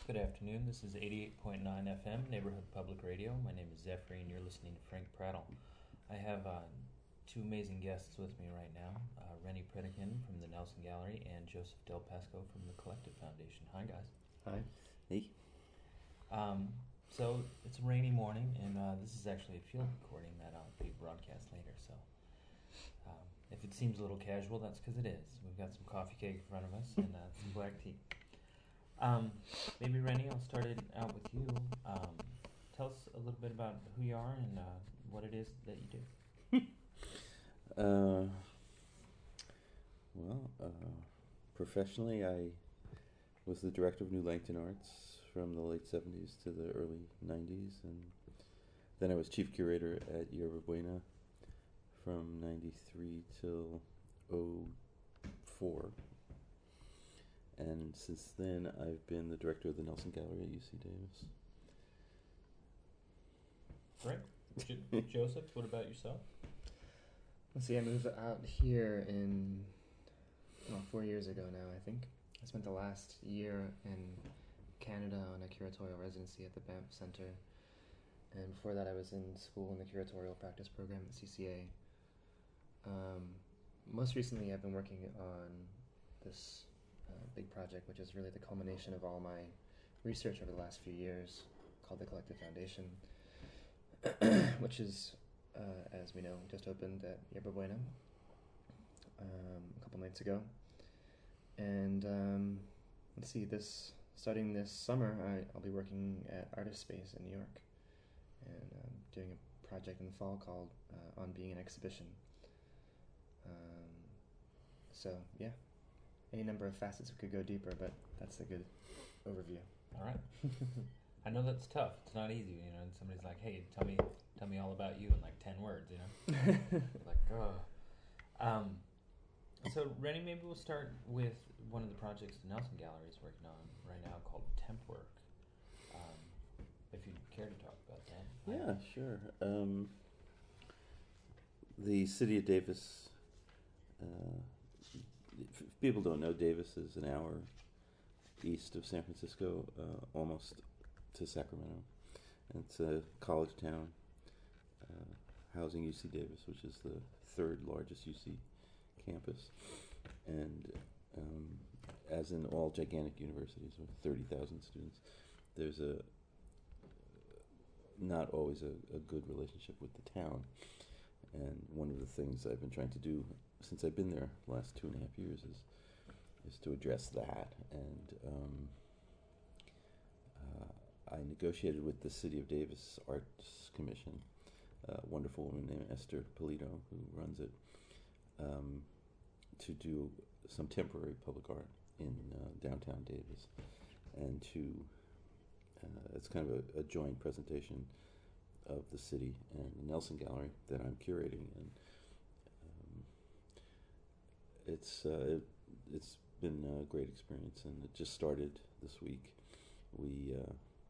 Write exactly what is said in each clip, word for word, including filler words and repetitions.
Good afternoon. This is eighty-eight point nine F M, Neighborhood Public Radio. My name is Zephyr, and you're listening to Frank Prattle. I have uh, two amazing guests with me right now, uh, Rennie Predikin from the Nelson Gallery and Joseph Del Pasco from the Collective Foundation. Hi, guys. Hi. Hey. Um, so, it's a rainy morning, and uh, this is actually a field recording that I'll be broadcast later, so um, if it seems a little casual, that's because it is. We've got some coffee cake in front of us and uh, some black tea. Um, maybe Rennie, I'll start it out with you. Um, tell us a little bit about who you are and uh, what it is that you do. Uh, well, uh, professionally, I was the director of New Langton Arts from the late seventies to the early nineties, and then I was chief curator at Yerba Buena from ninety-three till oh four. And since then, I've been the director of the Nelson Gallery at U C Davis. Right. Joseph, what about yourself? Let's see, I moved out here in, well, four years ago now, I think. I spent the last year in Canada on a curatorial residency at the Banff Center. And before that, I was in school in the curatorial practice program at C C A. Um, most recently, I've been working on this uh, big project, which is really the culmination of all my research over the last few years, called the Collective Foundation, which is, uh, as we know, just opened at Yerba Buena um, a couple nights ago. And um, let's see, this starting this summer, I, I'll be working at Artist Space in New York, and um, doing a project in the fall called uh, On Being an Exhibition. Um, so, yeah, any number of facets we could go deeper, but that's a good overview. All right. I know that's tough. It's not easy, you know. And somebody's like, "Hey, tell me, tell me all about you in like ten words," you know. Like, oh. Um, so, Rennie, maybe we'll start with one of the projects the Nelson Gallery is working on right now called Temp Work. Um, if you'd care to talk about that. Yeah, sure. Um, the city of Davis, uh, if people don't know, Davis is an hour east of San Francisco, uh, almost to Sacramento. And it's a college town, uh, housing U C Davis, which is the third largest U C campus. And um, as in all gigantic universities with thirty thousand students, there's a not always a, a good relationship with the town. And one of the things I've been trying to do since I've been there the last two and a half years is is to address that. And um, uh, I negotiated with the City of Davis Arts Commission, a wonderful woman named Esther Polito, who runs it, um, to do some temporary public art in uh, downtown Davis, and to uh, it's kind of a, a joint presentation of the city and the Nelson Gallery that I'm curating, and um, it's uh, it, it's been a great experience, and it just started this week. We uh,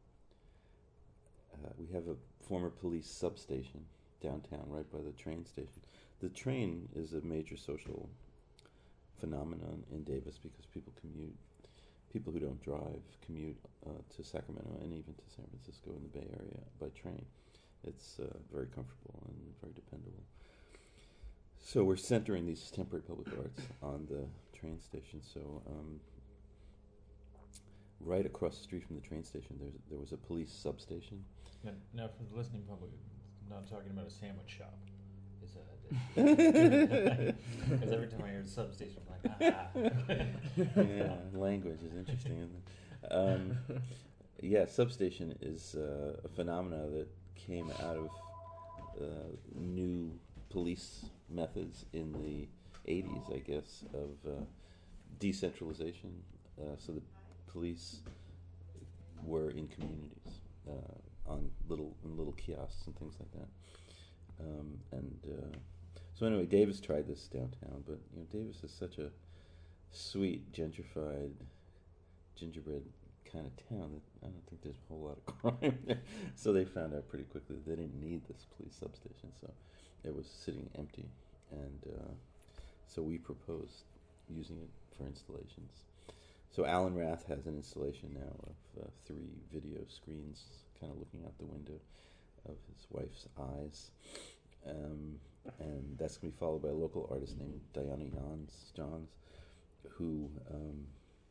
uh, we have a former police substation downtown, right by the train station. The train is a major social phenomenon in Davis because people commute. People who don't drive commute uh, to Sacramento and even to San Francisco in the Bay Area by train. It's uh, very comfortable and very dependable. So we're centering these temporary public arts on the train station. So um, right across the street from the train station, there's there was a police substation. Now, now for the listening public, I'm not talking about a sandwich shop. Is a because every time I hear substation, I'm like, ah. Yeah, language is interesting, isn't it? Um, yeah, substation is uh, a phenomena that came out of uh, new police methods in the eighties, I guess, of uh, decentralization. Uh, so the police were in communities, uh, on little in little kiosks and things like that. Um, and uh, so anyway, Davis tried this downtown, but you know, Davis is such a sweet, gentrified, gingerbread kind of town that I don't think there's a whole lot of crime there. So they found out pretty quickly that they didn't need this police substation, so it was sitting empty. And uh, so we proposed using it for installations. so Alan Rath has an installation now of uh, three video screens, kind of looking out the window of his wife's eyes, um, and that's going to be followed by a local artist named Diana Johns, Johns who um,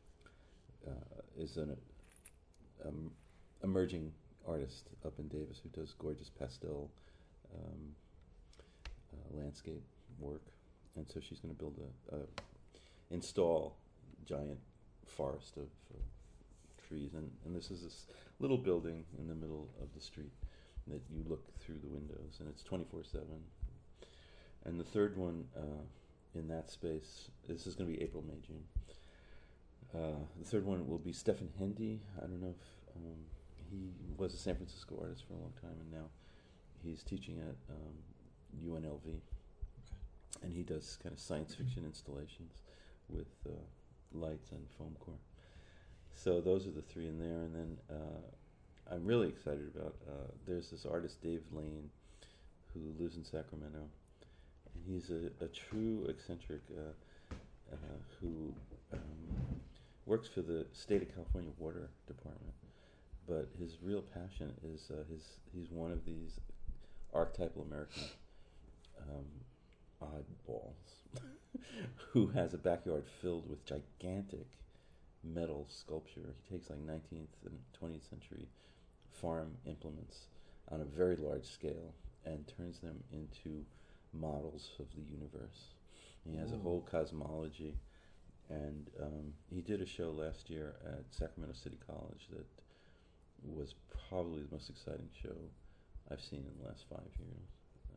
uh, is an um, emerging artist up in Davis who does gorgeous pastel um, uh, landscape work, and so she's going to build a, a install giant forest of uh, trees, and, and this is this little building in the middle of the street that you look through the windows, and it's twenty-four seven. And the third one uh, in that space, this is going to be April, May, June. Uh, the third one will be Stefan Hendy. I don't know if um, he was a San Francisco artist for a long time, and now he's teaching at um, U N L V. Okay. And he does kind of science fiction installations with uh, lights and foam core. So those are the three in there, and then uh, I'm really excited about, uh, there's this artist, Dave Lane, who lives in Sacramento, and he's a, a true eccentric uh, uh, who um, works for the state of California Water Department, but his real passion is uh, his, he's one of these archetypal American um, oddballs who has a backyard filled with gigantic metal sculpture. He takes like nineteenth and twentieth century farm implements on a very large scale and turns them into models of the universe. He has Ooh. a whole cosmology, and um, he did a show last year at Sacramento City College that was probably the most exciting show I've seen in the last five years.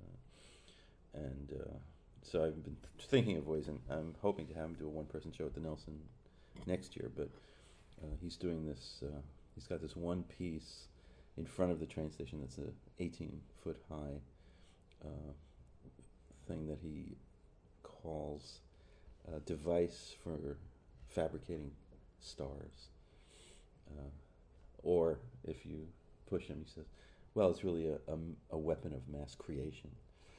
Uh, and uh, so I've been th- thinking of ways, and I'm hoping to have him do a one-person show at the Nelson next year, but uh, he's doing this, uh, he's got this one piece in front of the train station that's a eighteen foot high uh, thing that he calls a device for fabricating stars. Uh, or if you push him, he says, well, it's really a, a, a weapon of mass creation.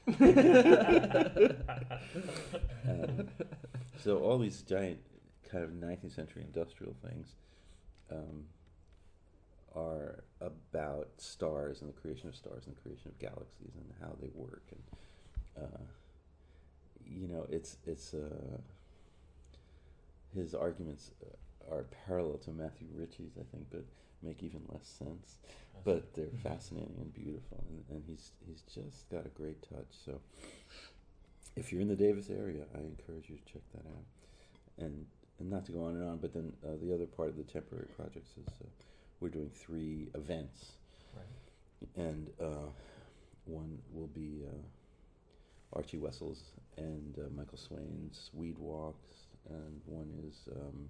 um, so all these giant kind of nineteenth century industrial things um, are about stars and the creation of stars and the creation of galaxies and how they work, and uh, you know, it's it's uh, his arguments are parallel to Matthew Ritchie's, I think, but make even less sense. But they're fascinating and beautiful, and, and he's he's just got a great touch. So if you're in the Davis area, I encourage you to check that out. And and not to go on and on, but then uh, the other part of the temporary projects is uh, we're doing three events. Right. And uh, one will be uh, Archie Wessels and uh, Michael Swain's Weed Walks, and one is um,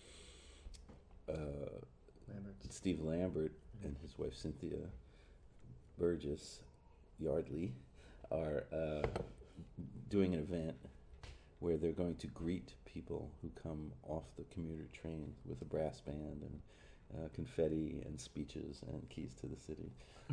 uh, Lambert. Steve Lambert mm-hmm. and his wife Cynthia Burgess Yardley are uh, doing an event where they're going to greet people who come off the commuter train with a brass band and uh, confetti and speeches and keys to the city.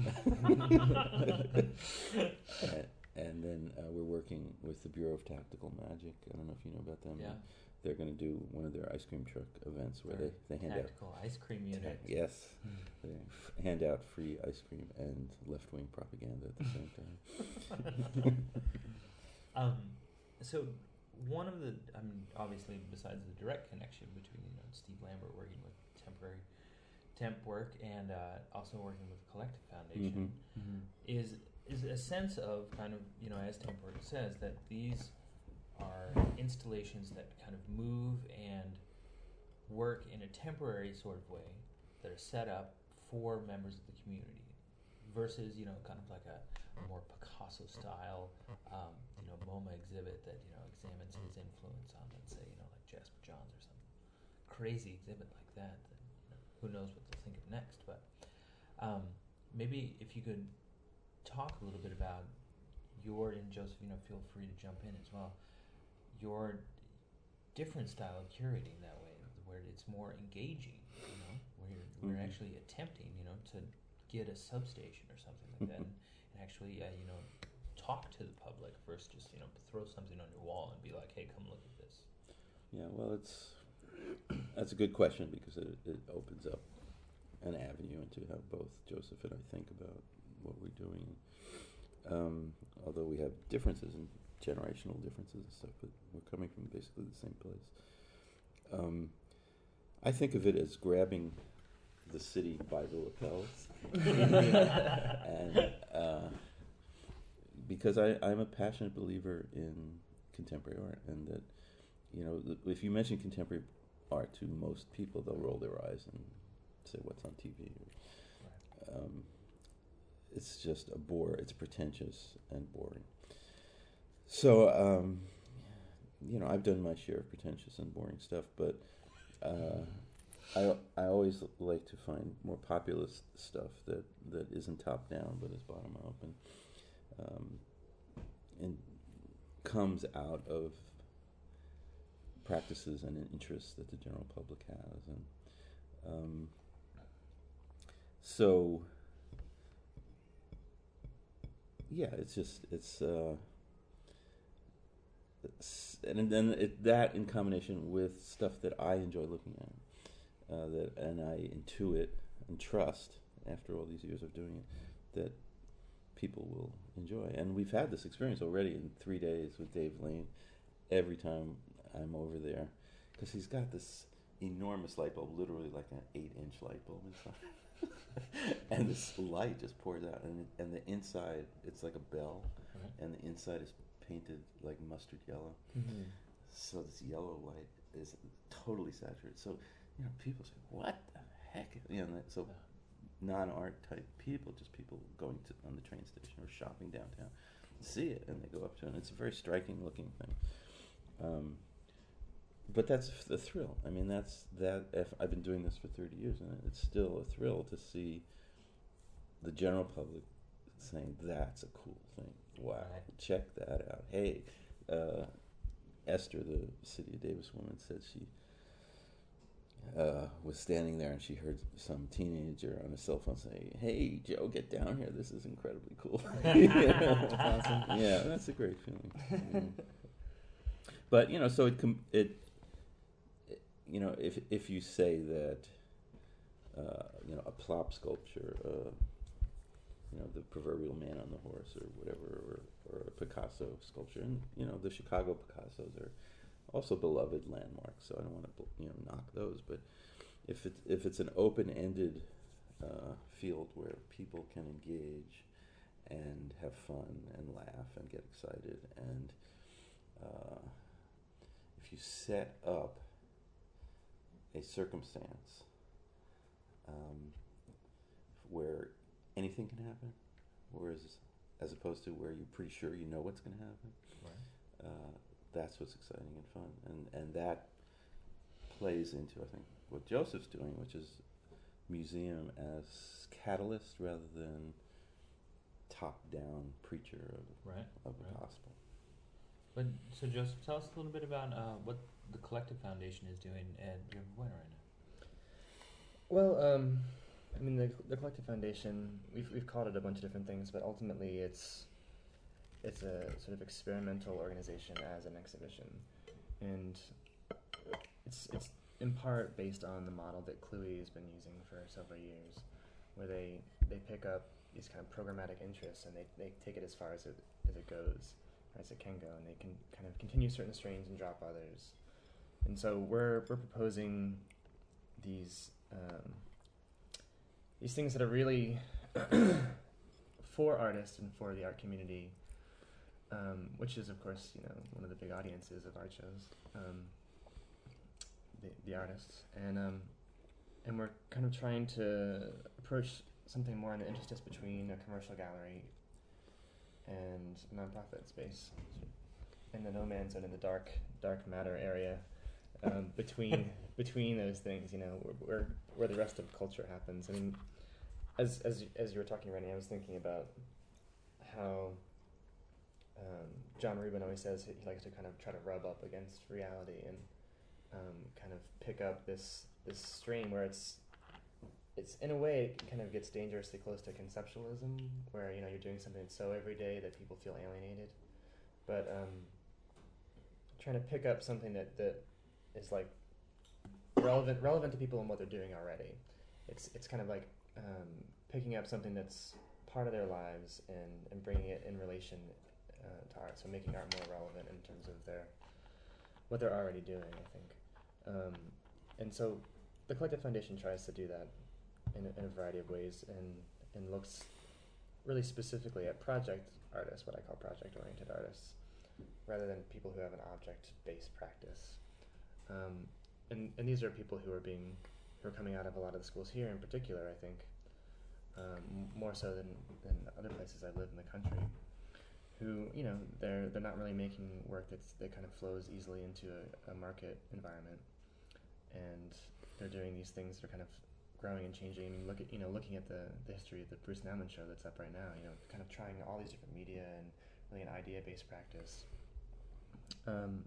and, and then uh, we're working with the Bureau of Tactical Magic. I don't know if you know about them. Yeah. They're going to do one of their ice cream truck events where they, they hand tactical out... Tactical ice cream unit. Ta- yes. They f- hand out free ice cream and left-wing propaganda at the same time. um, so one of the, I mean, obviously besides the direct connection between, you know, Steve Lambert working with temporary temp work and uh, also working with the Collective Foundation, mm-hmm. Mm-hmm. is is a sense of kind of, you know, as temp work says, that these are installations that kind of move and work in a temporary sort of way that are set up for members of the community versus, you know, kind of like a, a more Picasso style, um, you know, MoMA exhibit that, you know, examines his influence on, let's say, you know, like Jasper Johns or some crazy exhibit like that. that you know, who knows what they'll think of next, but um, maybe if you could talk a little bit about your, and Joseph, you know, feel free to jump in as well, your different style of curating that way, where it's more engaging, you know, where you're, mm-hmm. we're actually attempting, you know, to get a substation or something like that, and, and actually, uh, you know, talk to the public versus just, you know, throw something on your wall and be like, hey, come look at this. Yeah, well, it's That's a good question because it, it opens up an avenue into how both Joseph and I think about what we're doing. Um, although we have differences and generational differences and stuff, but we're coming from basically the same place. Um, I think of it as grabbing the city by the lapels, and uh, because I, I'm a passionate believer in contemporary art, and that, you know, th- if you mention contemporary art to most people, they'll roll their eyes and say, "What's on T V?" Or, um, it's just a bore. It's pretentious and boring. So, um, you know, I've done my share of pretentious and boring stuff, but uh, I I always like to find more populist stuff that, that isn't top down but is bottom up, and um, and comes out of practices and interests that the general public has, and um, so yeah, it's just it's. Uh, And then it, that in combination with stuff that I enjoy looking at, uh, that and I intuit and trust after all these years of doing it, that people will enjoy. And we've had this experience already in three days with Dave Lane. Every time I'm over there, because he's got this enormous light bulb, literally like an eight-inch light bulb inside, and this light just pours out, and and the inside it's like a bell, mm-hmm. and the inside is painted like mustard yellow. Mm-hmm. So this yellow light is totally saturated. So, you know, people say, "What the heck?" You know, so non-art type people, just people going to on the train station or shopping downtown, see it and they go up to it. And it's a very striking looking thing. Um, but that's the thrill. I mean, that's that. If I've been doing this for thirty years, and it's still a thrill to see the general public saying, "That's a cool thing. Wow, check that out." Hey, uh, Esther, the City of Davis woman, said she uh, was standing there and she heard some teenager on a cell phone say, "Hey, Joe, get down here. This is incredibly cool." That's awesome. Yeah, that's a great feeling. Yeah. But you know, so it, com- it, it, you know, if if you say that, uh, you know, a plop sculpture. Uh, You know, the proverbial man on the horse, or whatever, or, or a Picasso sculpture, and you know, the Chicago Picassos are also beloved landmarks. So I don't want to, you know, knock those. But if it's if it's an open-ended uh, field where people can engage and have fun and laugh and get excited, and uh, if you set up a circumstance um, where anything can happen, whereas as opposed to where you're pretty sure you know what's going to happen. Right. Uh, that's what's exciting and fun, and and that plays into, I think, what Joseph's doing, which is museum as catalyst rather than top-down preacher of right. of the right. gospel. But so Joseph, tell us a little bit about uh, what the Collective Foundation is doing at River Buena right now. Well, um. I mean, the the Collective Foundation, we've we've called it a bunch of different things, but ultimately it's it's a sort of experimental organization as an exhibition, and it's it's in part based on the model that Cluey has been using for several years, where they they pick up these kind of programmatic interests and they, they take it as far as it as it goes, or as it can go, and they can kind of continue certain strains and drop others, and so we're we're proposing these. Um, These things that are really for artists and for the art community, um, which is, of course, you know, one of the big audiences of art shows, um, the, the artists, and um, and we're kind of trying to approach something more in the interstice between a commercial gallery and a nonprofit space, in the no man's zone, in the dark dark matter area. Um, between between those things, you know, where, where where the rest of culture happens. I mean, as as as you were talking, Rennie, I was thinking about how um, John Rubin always says he likes to kind of try to rub up against reality and um, kind of pick up this this strain where it's it's in a way it kind of gets dangerously close to conceptualism, where you know you're doing something so everyday that people feel alienated, but um, trying to pick up something that that is like relevant relevant to people and what they're doing already. It's it's kind of like um, picking up something that's part of their lives and, and bringing it in relation uh, to art. So making art more relevant in terms of their what they're already doing, I think. Um, and so the Collective Foundation tries to do that in a, in a variety of ways and, and looks really specifically at project artists, what I call project-oriented artists, rather than people who have an object-based practice. Um, and, and these are people who are being, who are coming out of a lot of the schools here in particular, I think, um, more so than, than other places I've lived in the country, who, you know, they're they're not really making work that's, that kind of flows easily into a, a market environment. And they're doing these things that are kind of growing and changing. I mean, look at, you know, looking at the, the history of the Bruce Nauman show that's up right now, you know, kind of trying all these different media and really an idea-based practice. Um,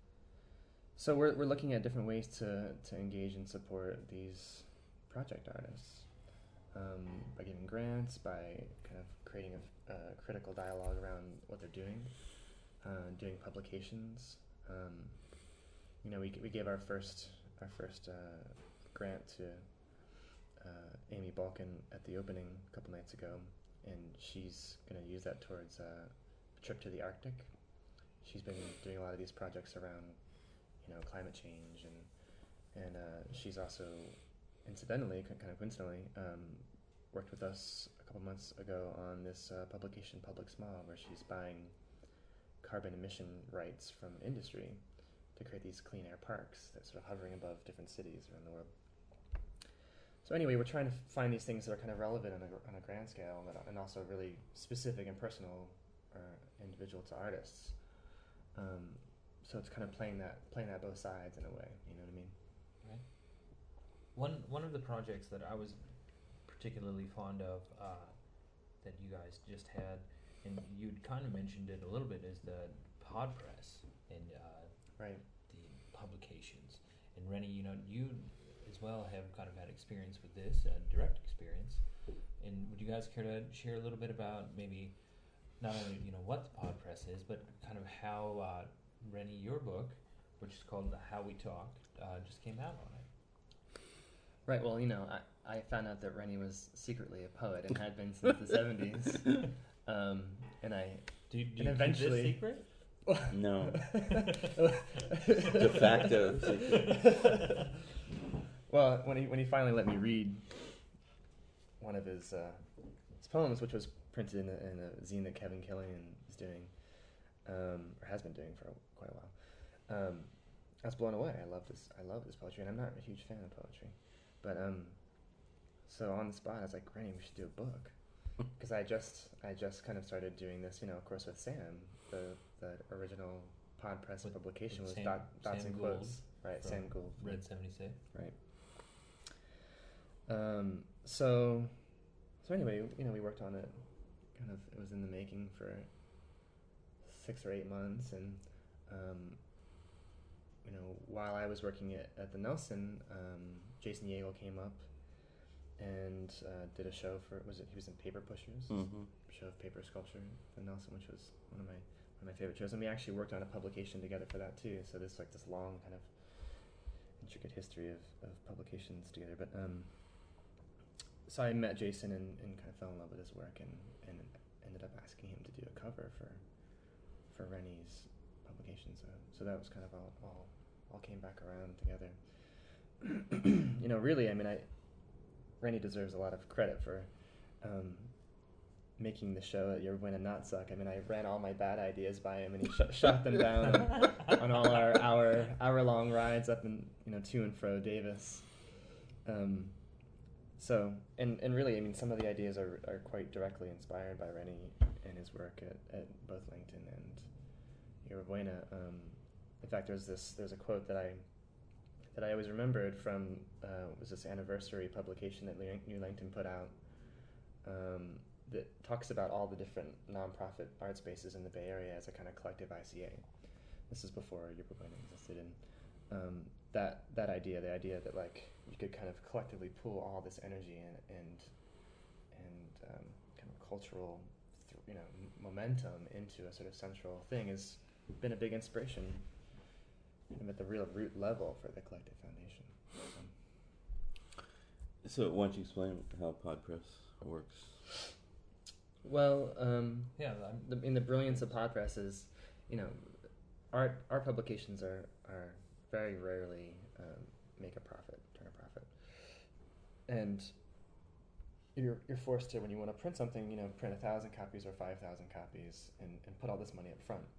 so we're we're looking at different ways to, to engage and support these project artists. Um, by giving grants, by kind of creating a, a critical dialogue around what they're doing, uh, doing publications. Um, you know, we we gave our first our first uh, grant to uh, Amy Balkin at the opening a couple nights ago, and she's going to use that towards uh, a trip to the Arctic. She's been doing a lot of these projects around, you know, climate change, and and uh, she's also, incidentally, kind of coincidentally, um, worked with us a couple months ago on this uh, publication, Public Smog, where she's buying carbon emission rights from industry to create these clean air parks that sort of hovering above different cities around the world. So anyway, we're trying to find these things that are kind of relevant on a, on a grand scale, but, and also really specific and personal or individual to artists. Um, so it's kind of playing that playing that both sides in a way, you know what I mean? Right. One one of the projects that I was particularly fond of uh, that you guys just had, and you'd kind of mentioned it a little bit, is the pod press and uh, right. the publications. And Rennie, you know, you as well have kind of had experience with this, uh, direct experience. And would you guys care to share a little bit about maybe not only, you know, what the pod press is, but kind of how uh, Rennie, your book, which is called How We Talk, uh, just came out on it. Right. Well, you know, I, I found out that Rennie was secretly a poet and had been since the seventies. Um, and I do you, do and you eventually keep this secret? No. De facto secret. Well, when he when he finally let me read one of his uh, his poems, which was printed in a, in a zine that Kevin Killian is doing, um, or has been doing for quite a while, um, I was blown away. I love this. I love this poetry, and I'm not a huge fan of poetry, but um, so on the spot, I was like, Rennie, we should do a book, because I just I just kind of started doing this, you know, of course, with Sam. The the original pod press With- publication with was Sam- dot, dots Sam and Gould quotes, right? from Sam Gould, Red seventy-six. right. Um, so, so anyway, you know, we worked on it. Kind of, it was in the making for six or eight months, and um, you know, while I was working at, at the Nelson, um, Jason Yeagle came up and uh, did a show for. Was it? He was in Paper Pushers, Mm-hmm. show of paper sculpture for Nelson, which was one of my one of my favorite shows. And we actually worked on a publication together for that too. So there's like this long kind of intricate history of, of publications together. But um, so I met Jason and, and kind of fell in love with his work, and, and ended up asking him to do a cover for for Rennie's publication. So so that was kind of all all, all came back around together. You know, really, I mean, I Rennie deserves a lot of credit for um, making the show at Your Win and Not Suck. I mean, I ran all my bad ideas by him, and he sh- shot them down on, on all our hour hour long rides up in, you know, to and fro Davis. Um, so and and really, I mean, some of the ideas are are quite directly inspired by Rennie and his work at, at both Langton and Yerba Buena. Um, in fact, there's this there's a quote that I that I always remembered from uh, was this anniversary publication that New Langton put out. Um, that talks about all the different nonprofit art spaces in the Bay Area as a kind of collective I C A. This is before Yerba Buena existed, and um, that that idea, the idea that like you could kind of collectively pool all this energy and and and um, kind of cultural, th- you know, m- momentum into a sort of central thing has been a big inspiration, kind of at the real root level for the Collective Foundation. So why don't you explain how PodPress works? Well, um, Yeah, I'm, the, in the brilliance of PodPress is, you know, our our publications are are very rarely um, make a profit, turn a profit, and you're you're forced to, when you want to print something, you know, print a thousand copies or five thousand copies, and, and put all this money up front.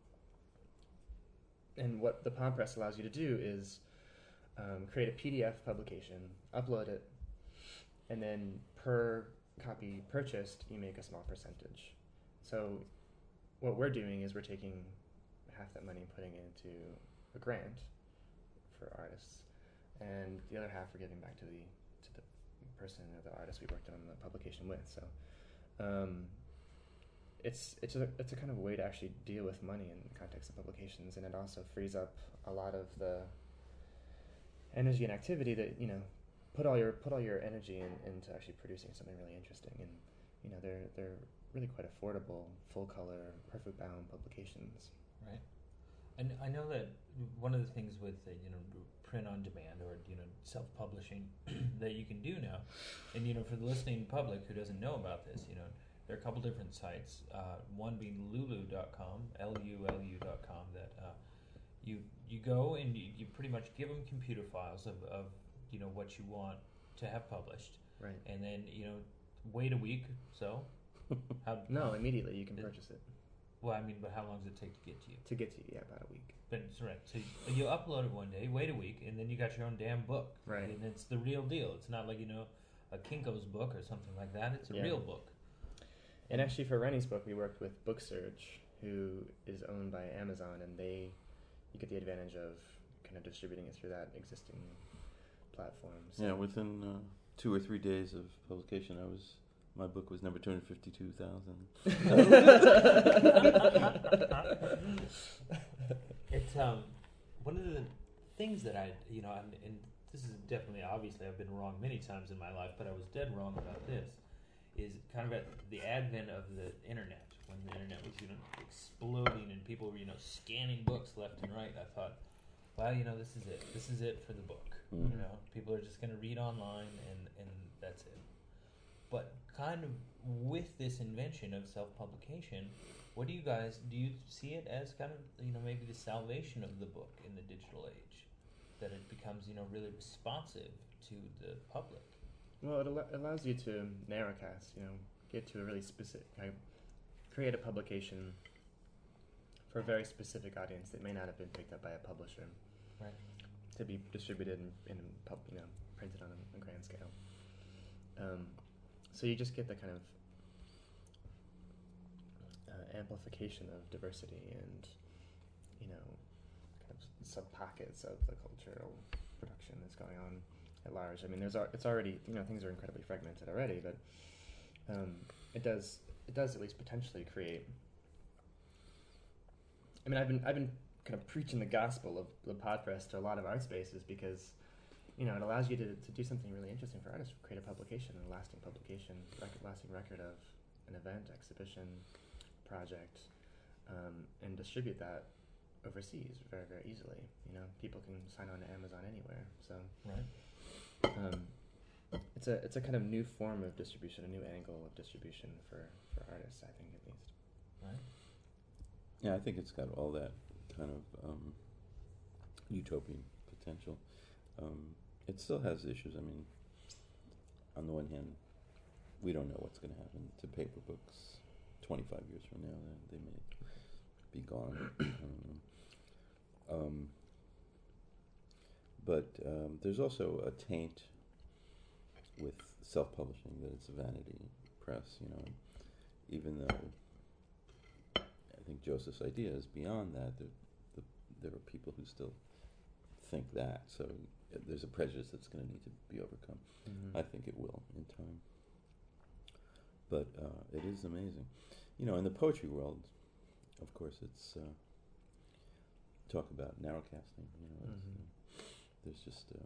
And what the PodPress allows you to do is um, create a P D F publication, upload it, and then per copy purchased, you make a small percentage. So what we're doing is we're taking half that money and putting it into a grant for artists, and the other half we're giving back to the to the person or the artist we worked on the publication with. So um, it's it's a it's a kind of way to actually deal with money in the context of publications, and it also frees up a lot of the energy and activity that, you know, put all your put all your energy in, into actually producing something really interesting. And you know, they're they're really quite affordable, full color, perfect bound publications. right. And I know that one of the things with uh, you know print on demand or you know self-publishing that you can do now, and you know for the listening public who doesn't know about this, you know there are a couple different sites. Uh, one being Lulu dot com, L U L U dot com. That uh, you you go and you, you pretty much give them computer files of, of you know what you want to have published, Right. and then you know wait a week. So how No, immediately you can It- purchase it. well, I mean, but how long does it take to get to you? To get to you, yeah, about a week. But it's right. So you, you upload it one day, wait a week, and then you got your own damn book. Right. And it's the real deal. It's not like, you know, a Kinko's book or something like that. It's a Yeah. real book. And actually, for Rennie's book, we worked with BookSurge, who is owned by Amazon, and they you get the advantage of kind of distributing it through that existing platform. So Yeah, within uh, two or three days of publication, I was my book was number two hundred fifty-two thousand. It's um one of the things that I, you know, and, and this is definitely, obviously, I've been wrong many times in my life, but I was dead wrong about this, is kind of at the advent of the internet, when the internet was, you know, exploding and people were, you know, scanning books left and right. I thought, well, you know, this is it. This is it for the book. Mm. You know, people are just going to read online and, and that's it. But kind of with this invention of self-publication, what do you guys, do you see it as kind of, you know, maybe the salvation of the book in the digital age? That it becomes, you know, really responsive to the public? Well, it al- allows you to narrowcast, you know, get to a really specific, kind of create a publication for a very specific audience that may not have been picked up by a publisher, Right. to be distributed in, in pub, you know, printed on a, a grand scale. Um, so you just get the kind of uh, amplification of diversity and, you know, kind of sub pockets of the cultural production that's going on at large. I mean, there's al- it's already, you know, things are incredibly fragmented already, but um, it does it does at least potentially create. I mean, I've been I've been kind of preaching the gospel of the PodPress to a lot of art spaces because, you know, it allows you to, to do something really interesting for artists, create a publication, a lasting publication, rec- lasting record of an event, exhibition, project, um, and distribute that overseas very, very easily. You know, people can sign on to Amazon anywhere. So Right. um, it's a it's a kind of new form of distribution, a new angle of distribution for, for artists, I think, at least. Right. Yeah, I think it's got all that kind of um, utopian potential. Um, it still has issues. I mean, on the one hand, we don't know what's going to happen to paper books twenty-five years from now. They, they may be gone. um, um, but um, there's also a taint with self-publishing that it's a vanity press, you know, even though I think Joseph's idea is beyond that. There, the, there are people who still think that, so uh, there's a prejudice that's going to need to be overcome. Mm-hmm. I think it will in time. But uh, it is amazing. You know, in the poetry world, of course, it's uh, talk about narrowcasting. You know, it's, Mhm. uh, there's just uh,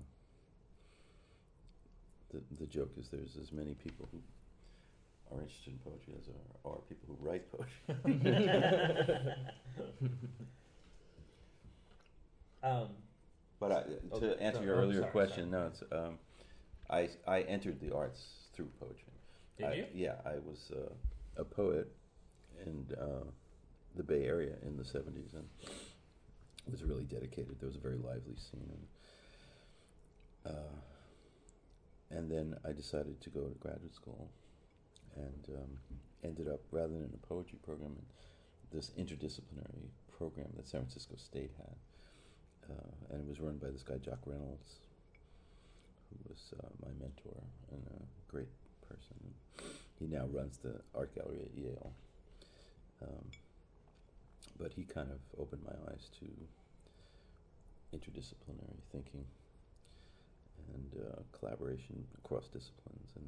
the the joke is there's as many people who are interested in poetry as are, are people who write poetry. um, But I, Oh, to answer sorry. your Oh, earlier sorry, question, sorry. no, it's um, I I entered the arts through poetry. Did I, you? Yeah, I was uh, a poet in uh, the Bay Area in the seventies, and was really dedicated. There was a very lively scene, and uh, and then I decided to go to graduate school, and um, ended up rather than in a poetry program, in this interdisciplinary program that San Francisco State had. Uh, and it was run by this guy, Jock Reynolds, who was uh, my mentor and a great person. He now runs the art gallery at Yale. Um, but he kind of opened my eyes to interdisciplinary thinking and uh, collaboration across disciplines, and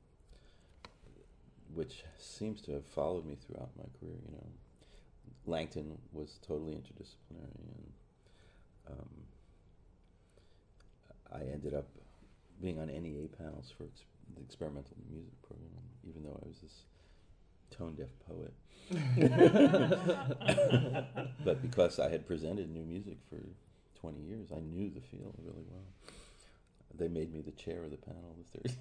which seems to have followed me throughout my career. You know, Langton was totally interdisciplinary, and Um, I ended up being on N E A panels for ex- the experimental music program, even though I was this tone-deaf poet. But because I had presented new music for twenty years, I knew the field really well. They made me the chair of the panel the third.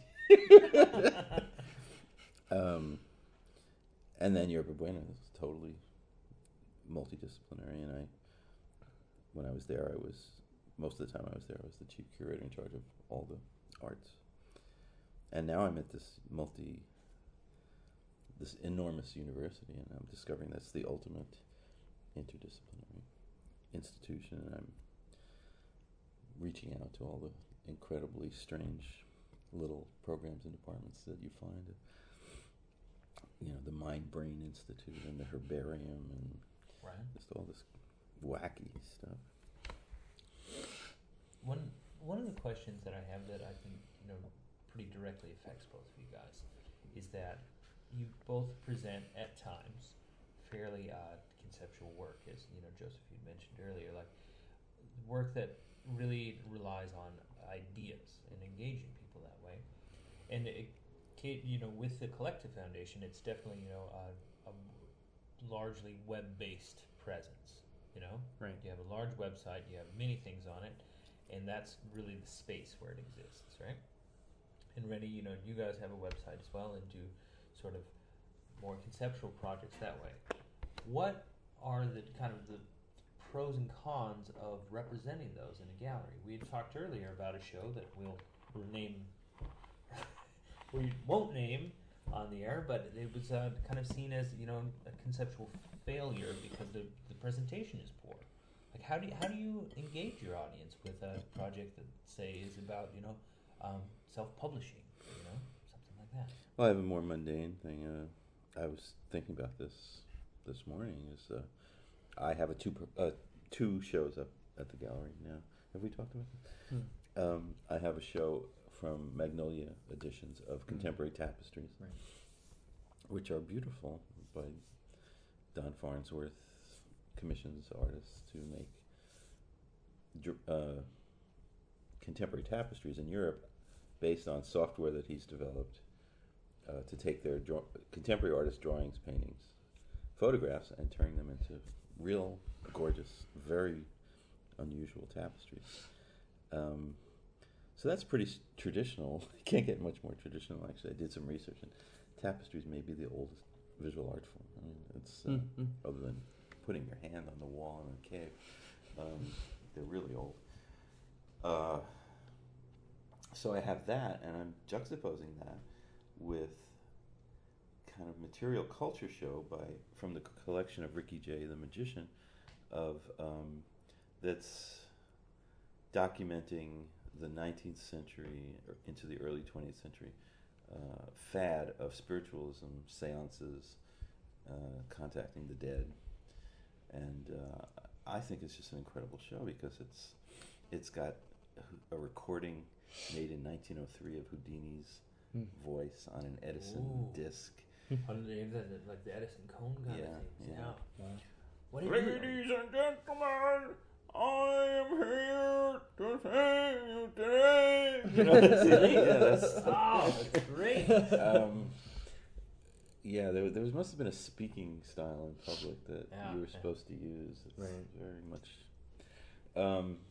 um, and then Yerba Buena was totally multidisciplinary, and I. When I was there, I was, most of the time I was there, I was the chief curator in charge of all the arts. And now I'm at this multi, this enormous university, and I'm discovering that's the ultimate interdisciplinary institution, and I'm reaching out to all the incredibly strange little programs and departments that you find at, you know, the Mind Brain Institute and the Herbarium, and Right. just all this wacky stuff. One one of the questions that I have that I think, you know, pretty directly affects both of you guys is that you both present at times fairly odd conceptual work, as you know, Joseph, you mentioned earlier, like work that really relies on ideas and engaging people that way. And it, you know, with the Collective Foundation, it's definitely, you know, a, a largely web-based presence. You know, Right. you have a large website, you have many things on it, and that's really the space where it exists, right? And Rennie, you know, you guys have a website as well and do sort of more conceptual projects that way. What are the kind of the pros and cons of representing those in a gallery? We had talked earlier about a show that we'll, we'll name, we won't name on the air, but it was uh, kind of seen as, you know, a conceptual failure because the, the presentation is poor. Like, how do you, how do you engage your audience with a project that, say, is about, you know, um, self-publishing, you know, something like that? Well, I have a more mundane thing. Uh, I was thinking about this this morning. Is uh, I have a two per, uh, two shows up at the gallery now. Have we talked about this? Hmm. Um, I have a show from Magnolia Editions of Contemporary Tapestries, Right. which are beautiful, by Don Farnsworth. Commissions artists to make uh, contemporary tapestries in Europe based on software that he's developed uh, to take their draw- contemporary artist drawings, paintings, photographs, and turn them into real, gorgeous, very unusual tapestries. Um, so that's pretty s- traditional. You can't get much more traditional, actually. I did some research, and tapestries may be the oldest visual art form. I mean, it's uh, Mm-hmm. other than putting your hand on the wall in a cave. Um, they're really old. Uh, so I have that, and I'm juxtaposing that with kind of material culture show by from the c- collection of Ricky Jay, the magician, of um, that's documenting the nineteenth century or into the early twentieth century uh, fad of spiritualism, seances, uh, contacting the dead. And uh, I think it's just an incredible show because it's it's got a recording made in nineteen oh three of Houdini's Mm. voice on an Edison Ooh. disc. On the, the, like the Edison cone kind Yeah, of things. yeah. Yeah. Wow. What did you Ladies and gentlemen, I am here to thank you today. You know, that's it. Yeah, that's, Oh, that's great. um, yeah, there, there was, must have been a speaking style in public that Yeah, you were yeah. supposed to use. It's Right. very much. Um,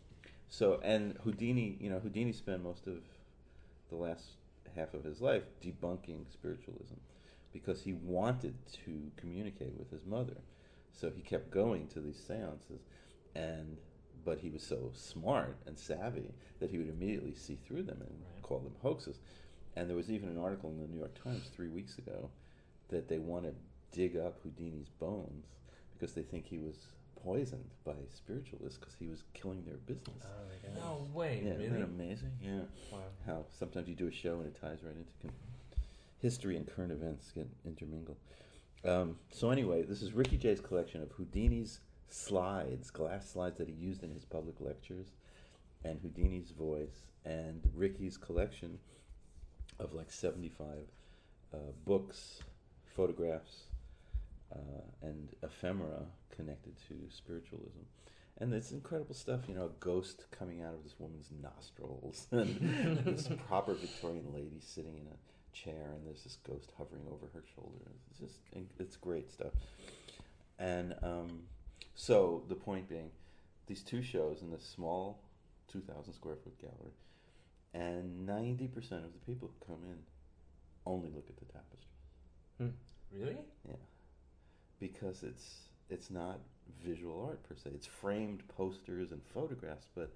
So, and Houdini, you know, Houdini spent most of the last half of his life debunking spiritualism because he wanted to communicate with his mother. So he kept going to these seances, and but he was so smart and savvy that he would immediately see through them and Right. call them hoaxes. And there was even an article in the New York Times three weeks ago that they want to dig up Houdini's bones because they think he was poisoned by spiritualists because he was killing their business. Oh my goodness. No way, Yeah, really? isn't that amazing? Yeah. Wow. How sometimes you do a show and it ties right into con- history and current events get intermingled. Um, so anyway, this is Ricky Jay's collection of Houdini's slides, glass slides that he used in his public lectures, and Houdini's voice, and Ricky's collection of like seventy-five uh, books, photographs, uh, and ephemera connected to spiritualism. And it's incredible stuff, you know, a ghost coming out of this woman's nostrils, and this proper Victorian lady sitting in a chair, and there's this ghost hovering over her shoulder. It's just, it's great stuff. And um, so the point being, these two shows in this small two thousand square foot gallery, and ninety percent of the people who come in only look at the tapestry. Hmm. Really? Yeah, because it's it's not visual art per se. It's framed posters and photographs, but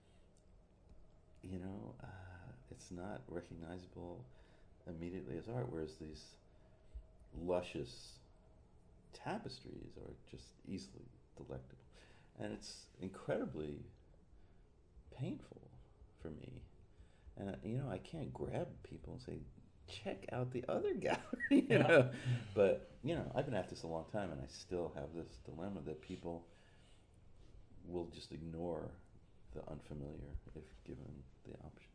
you know, uh, it's not recognizable immediately as art. Whereas these luscious tapestries are just easily delectable, and it's incredibly painful for me. And uh, you know, I can't grab people and say, check out the other gallery, you Yeah. know. But you know, I've been at this a long time, and I still have this dilemma that people will just ignore the unfamiliar if given the option.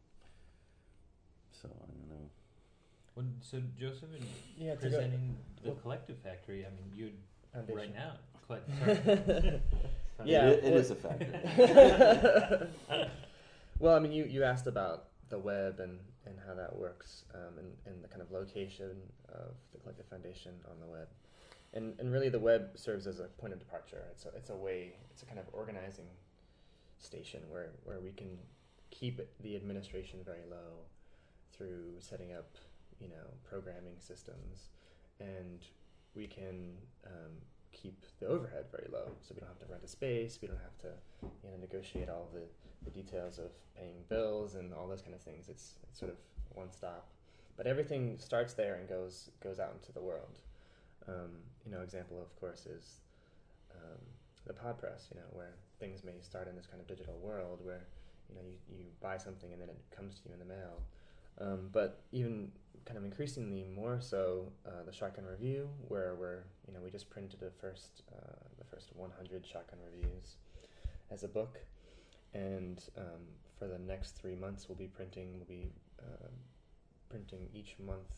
So I don't know. Well, so Joseph, in Yeah, to go- presenting the well- Collective Factory, I mean, you'd Foundation. right now. Collect, sorry. Yeah, it, it well- is a factor. Well, I mean, you, you asked about the web and, and how that works, um, and, and the kind of location of the Collective Foundation on the web. And and really the web serves as a point of departure. It's a, it's a way, it's a kind of organizing station where, where we can keep the administration very low through setting up, you know, programming systems, and we can um, keep the overhead very low, so we don't have to rent a space, we don't have to, you know, negotiate all the, the details of paying bills and all those kind of things. It's, it's sort of one stop, but everything starts there and goes goes out into the world. Um, you know, example of course is um, the pod press, you know, where things may start in this kind of digital world where, you know, you, you buy something and then it comes to you in the mail. Um, but even kind of increasingly more so, uh, the Shotgun Review, where we're, you know, we just printed the first uh, the first one hundred Shotgun Reviews as a book, and um, for the next three months we'll be printing we'll be uh, printing each month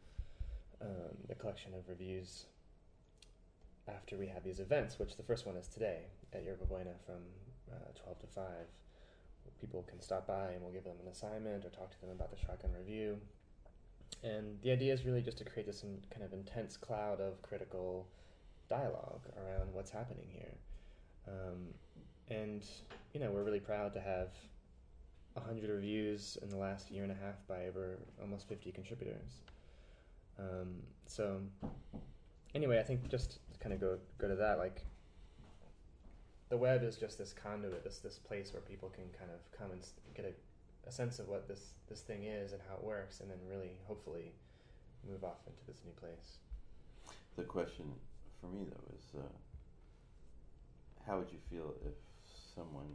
um, the collection of reviews after we have these events, which the first one is today at Yerba Buena from uh, twelve to five. People can stop by and we'll give them an assignment or talk to them about the Shotgun Review. And the idea is really just to create this in, kind of intense cloud of critical dialogue around what's happening here. Um, and, you know, we're really proud to have one hundred reviews in the last year and a half by over almost fifty contributors. Um, so, anyway, I think just to kind of go, go to that, like, the web is just this conduit, this this place where people can kind of come and get a, a sense of what this, this thing is and how it works, and then really, hopefully, move off into this new place. The question for me though is, uh, how would you feel if someone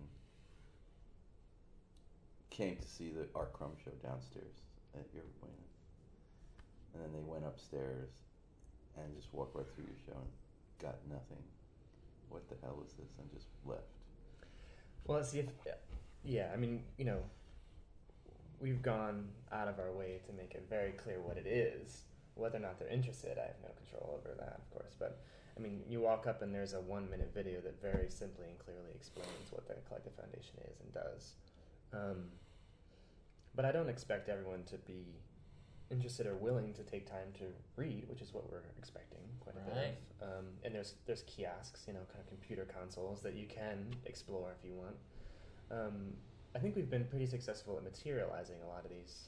came to see the Art Crumb show downstairs at Yerba Buena, and then they went upstairs and just walked right through your show and got nothing? What the hell is this? And just left. Well, see if yeah, I mean, you know, we've gone out of our way to make it very clear what it is. Whether or not they're interested, I have no control over that, of course. But I mean, you walk up and there's a one-minute video that very simply and clearly explains what the Collective Foundation is and does. Um, but I don't expect everyone to be interested or willing to take time to read, which is what we're expecting quite a Right. bit of. Um, and there's there's kiosks, you know, kind of computer consoles that you can explore if you want. Um, I think we've been pretty successful at materializing a lot of these,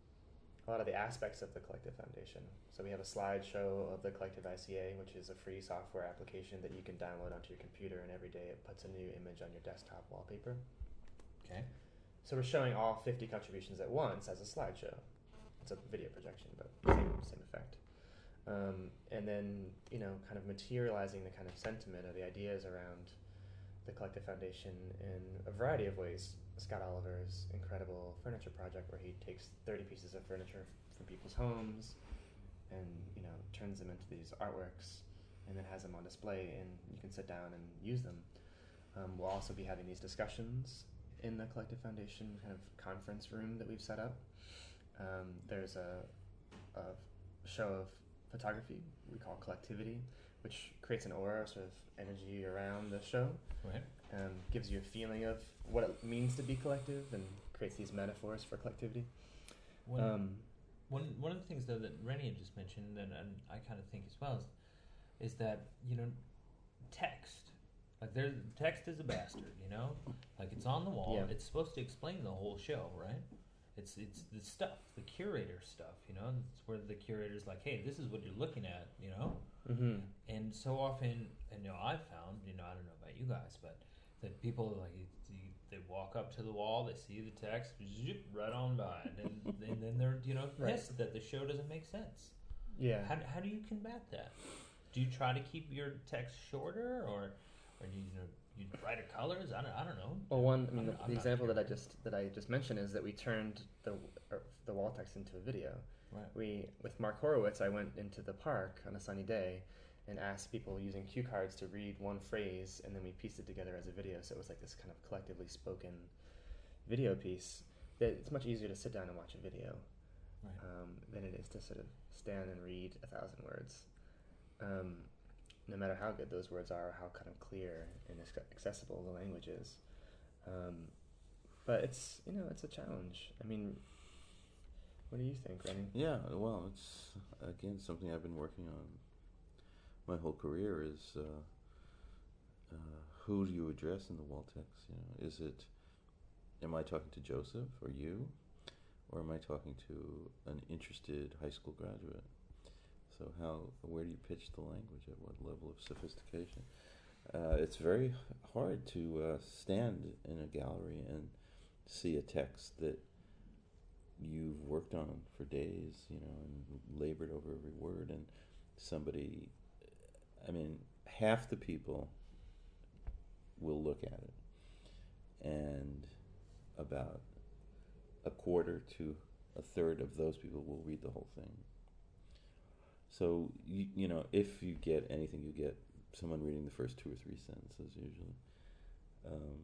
a lot of the aspects of the Collective Foundation. So we have a slideshow of the Collective I C A, which is a free software application that you can download onto your computer, and every day it puts a new image on your desktop wallpaper. Okay. So we're showing all fifty contributions at once as a slideshow. It's a video projection, but same, same effect. Um, and then, you know, kind of materializing the kind of sentiment or the ideas around the Collective Foundation in a variety of ways. Scott Oliver's incredible furniture project, where he takes thirty pieces of furniture from people's homes and, you know, turns them into these artworks and then has them on display, and you can sit down and use them. Um, we'll also be having these discussions in the Collective Foundation kind of conference room that we've set up. Um, there's a, a show of photography we call Collectivity, which creates an aura, sort of energy around the show. Right. Um, gives you a feeling of what it means to be collective and creates these metaphors for collectivity. One, Um, one, one of the things, though, that Rennie had just mentioned, and, and I kind of think as well, is, is that, you know, text. Like, there's, text is a bastard, you know? Like, it's on the wall. Yeah. It's supposed to explain the whole show, right? It's it's the stuff, the curator stuff, you know? It's where the curator's like, hey, this is what you're looking at, you know? mm-hmm. And so often, and you know, I've found, you know, I don't know about you guys, but that people, like, you, you, they walk up to the wall, they see the text, zip, right on by, and then, and then they're, you know, pissed Right. that the show doesn't make sense. Yeah. How, how do you combat that? Do you try to keep your text shorter, or, or do you, you know, you write it colors? I don't, I don't know. Well, one, I mean, I'm- the, I'm the not example sure. that I just that I just mentioned is that we turned the or the wall text into a video. Right. We, with Mark Horowitz, I went into the park on a sunny day and asked people using cue cards to read one phrase, and then we pieced it together as a video. So it was like this kind of collectively spoken video piece. That it's much easier to sit down and watch a video Right. um, than it is to sort of stand and read a thousand words. Um, no matter how good those words are, or how kind of clear and ac- accessible the language is. Um, but it's, you know, it's a challenge. I mean, what do you think, Rennie? Yeah, well, it's again something I've been working on my whole career. Is uh, uh, who do you address in the wall text? You know, is it, am I talking to Joseph or you, or am I talking to an interested high school graduate? So how, where do you pitch the language? At what level of sophistication? Uh, it's very hard to uh, stand in a gallery and see a text that you've worked on for days, you know, and labored over every word, and somebody, I mean, half the people will look at it, and about a quarter to a third of those people will read the whole thing. So, you, you know, if you get anything, you get someone reading the first two or three sentences usually. Um,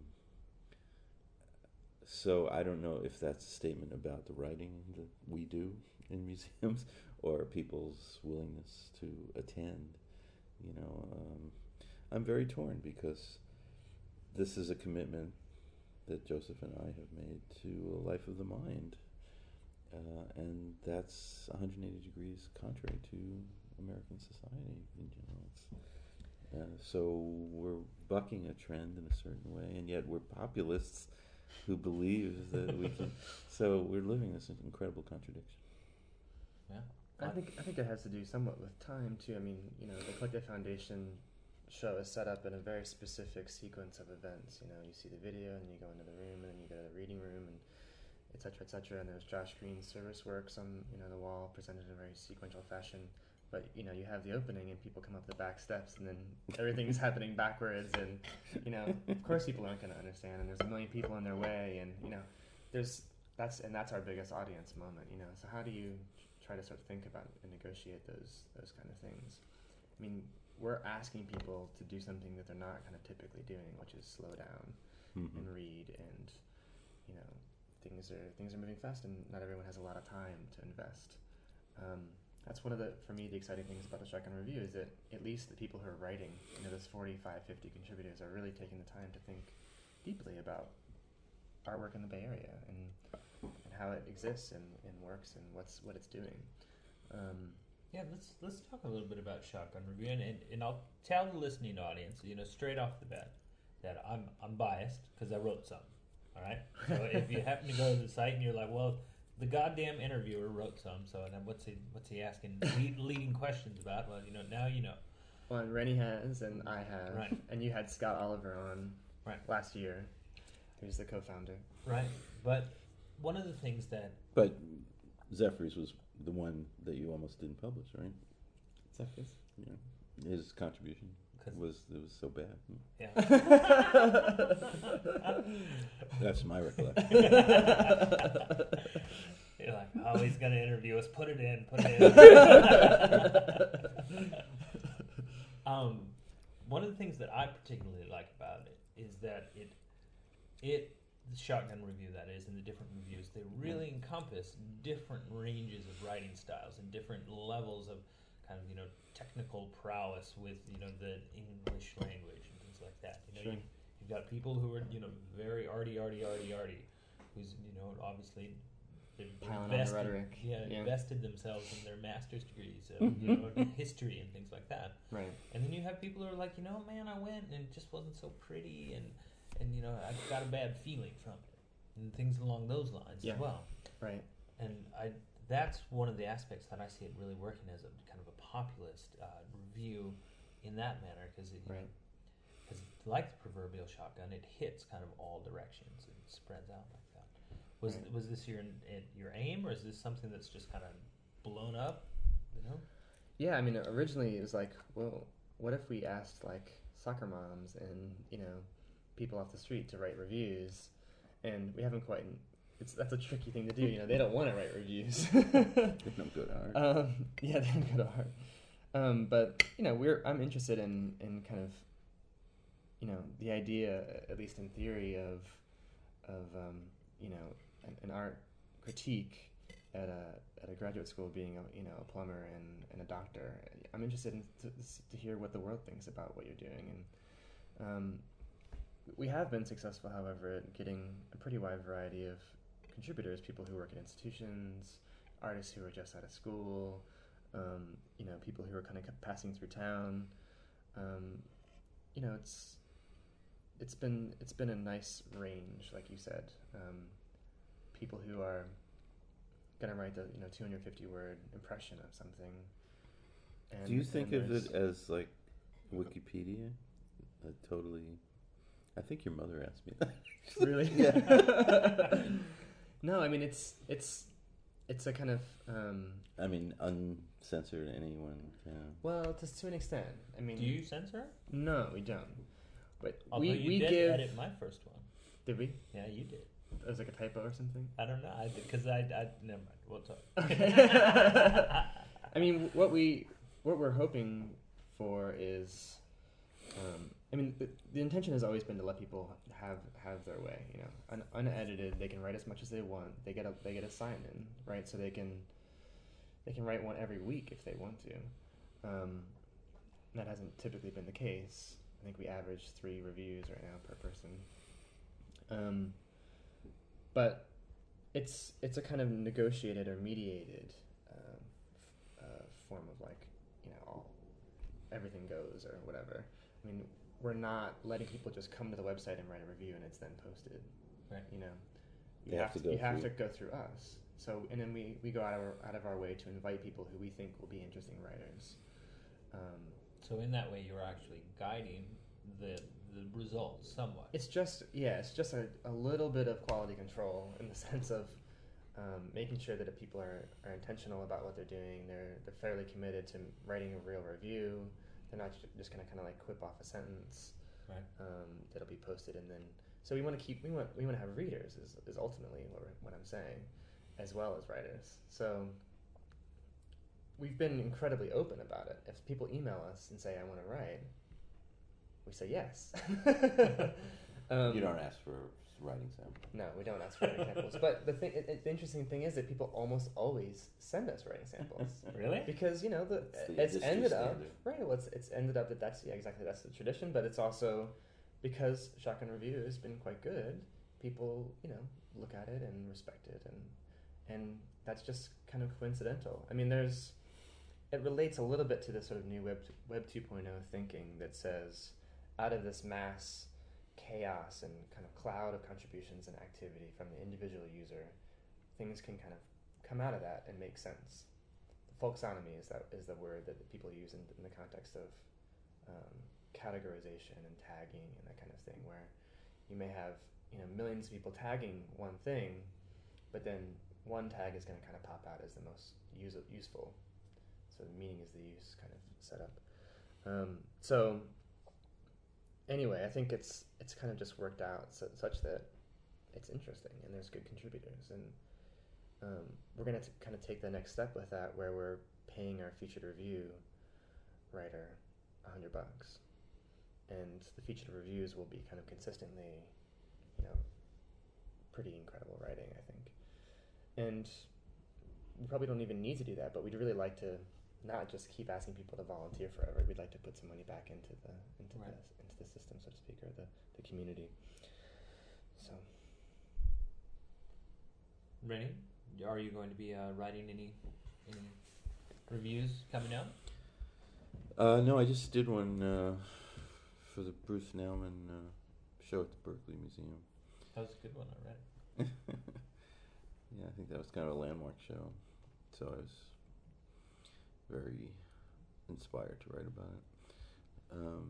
so I don't know if that's a statement about the writing that we do in museums or people's willingness to attend. You know, um, I'm very torn because this is a commitment that Joseph and I have made to a life of the mind. Uh, and that's one hundred eighty degrees contrary to American society in general. It's, uh, so we're bucking a trend in a certain way, and yet we're populists who believe that we can. So we're living this incredible contradiction. Yeah. I think I think it has to do somewhat with time too. I mean, you know, the Collective Foundation show is set up in a very specific sequence of events. You know, you see the video, and you go into the room, and then you go to the reading room, and et cetera, et cetera. And there's Josh Green's service works on, you know, the wall, presented in a very sequential fashion. But, you know, you have the opening and people come up the back steps, and then everything is happening backwards, and, you know, of course people aren't going to understand, and there's a million people in their way, and, you know, there's, that's, and that's our biggest audience moment, you know. So how do you try to sort of think about and negotiate those, those kind of things? I mean, we're asking people to do something that they're not kind of typically doing, which is slow down Mm-hmm. and read, and, you know, things are things are moving fast, and not everyone has a lot of time to invest. Um, that's one of the, for me, the exciting things about the Shotgun Review is that at least the people who are writing, you know, those forty-five, fifty contributors are really taking the time to think deeply about artwork in the Bay Area and and how it exists and, and works and what's what it's doing. Um, Yeah, let's let's talk a little bit about Shotgun Review, and, and, and I'll tell the listening audience, you know, straight off the bat, that I'm I'm biased because I wrote some. All right. So if you happen to go to the site and you're like, well, the goddamn interviewer wrote some, so then what's he what's he asking lead, leading questions about? Well, you know, now you know. Well, and Rennie has, and I have, Right. and you had Scott Oliver on Right. last year, who's the co-founder. Right. But one of the things that But Zephyrs was the one that you almost didn't publish, right? Zephyrs? Yeah. His contribution 'Cause- was it was so bad. yeah. That's my recollection. You're like, oh, he's gonna interview us. Put it in. Put it in. um, one of the things that I particularly like about it is that it, it, the shotgun review that is, and the different reviews, they really encompass different ranges of writing styles and different levels of kind of you know technical prowess with you know the English language and things like that. You know, Sure. you, you've got people who are you know very arty, arty, arty, arty, who's you know obviously. They've Piling on the invested, rhetoric. yeah, Yeah. invested themselves in their master's degrees of you know, history and things like that. Right. And then you have people who are like, you know, man, I went and it just wasn't so pretty, and and you know, I got a bad feeling from it, and things along those lines Yeah. as well. Right. And I, that's one of the aspects that I see it really working as a kind of a populist uh, review in that manner, because it, Right. because like the proverbial shotgun, it hits kind of all directions and spreads out like that. Was Right. was this your your aim, or is this something that's just kind of blown up? You know. Yeah, I mean, originally it was like, well, what if we asked like soccer moms and you know people off the street to write reviews, and we haven't quite. It's that's a tricky thing to do. You know, they don't want to write reviews. They don't go to art. um, yeah, they don't go to art. Um, but you know, we're I'm interested in in kind of you know the idea, at least in theory, of of um, you know an, an art critique at a at a graduate school, being a you know a plumber and, and a doctor. I'm interested in to, to hear what the world thinks about what you're doing, and um, we have been successful, however, at getting a pretty wide variety of contributors, people who work in institutions, artists who are just out of school, um, you know, people who are kind of passing through town. Um, you know, it's it's been it's been a nice range, like you said. Um, people who are gonna write the you know two hundred fifty word impression of something. And, Do you think and of there's- it as like Wikipedia? Uh, totally. I think your mother asked me that. Really? Yeah. No, I mean it's it's it's a kind of um, I mean, uncensored. Anyone can. well, just to an extent. I mean, Do you censor? no, we don't. But Although we you we did give. edit my first one. Did we? Yeah, you did. It was like a typo or something. I don't know. I because I, I never mind. We'll talk. I mean, what we what we're hoping for is, um, I mean, the, the intention has always been to let people have have their way. You know, Un, unedited, they can write as much as they want. They get a they get a sign in, right? So they can they can write one every week if they want to. Um, that hasn't typically been the case. I think we average three reviews right now per person. Um, but it's it's a kind of negotiated or mediated um, f- uh, form of like you know all everything goes or whatever. I mean, we're not letting people just come to the website and write a review and it's then posted. Right. You know, you They have, have to to, go you have through- to go through us. So and then we, we go out of our, out of our way to invite people who we think will be interesting writers. Um, So in that way, you're actually guiding the the results somewhat. It's just yeah, it's just a, a little bit of quality control in the sense of um, making sure that if people are, are intentional about what they're doing, they're they're fairly committed to writing a real review. They're not ju- just gonna kind of like quip off a sentence Right. um, that'll be posted and then. So we want to keep we want we want to have readers is, is ultimately what we're, what I'm saying, as well as writers. So we've been incredibly open about it. If people email us and say I want to write, we say yes. um, You don't ask for writing sample. No, we don't ask for writing samples. But the thing, it, it, the interesting thing is that people almost always send us writing samples Really? because you know the It's the it's industry ended up standard. right. Well, it's, it's ended up that that's yeah exactly that's the tradition. But it's also because Shotgun Review has been quite good. People you know look at it and respect it, and and that's just kind of coincidental. I mean, there's it relates a little bit to the sort of new web web two point oh thinking that says out of this mass chaos and kind of cloud of contributions and activity from the individual user, things can kind of come out of that and make sense. Folksonomy is that is the word that people use in, in the context of um, categorization and tagging and that kind of thing, where you may have you know millions of people tagging one thing, but then one tag is going to kind of pop out as the most use, useful. So the meaning is the use kind of set up. Um, so anyway, I think it's it's kind of just worked out so, such that it's interesting and there's good contributors, and um, we're going to kind of take the next step with that, where we're paying our featured review writer a hundred bucks, and the featured reviews will be kind of consistently, you know, pretty incredible writing, I think. And we probably don't even need to do that, but we'd really like to not just keep asking people to volunteer forever. We'd like to put some money back into the into Right. the into the system, so to speak, or the, the community. So Rennie, are you going to be uh, writing any any reviews coming out? Uh, no, I just did one uh, for the Bruce Nauman uh, show at the Berkeley Museum. That was a good one. I read it. Yeah, I think that was kind of a landmark show, so I was very inspired to write about it. Um,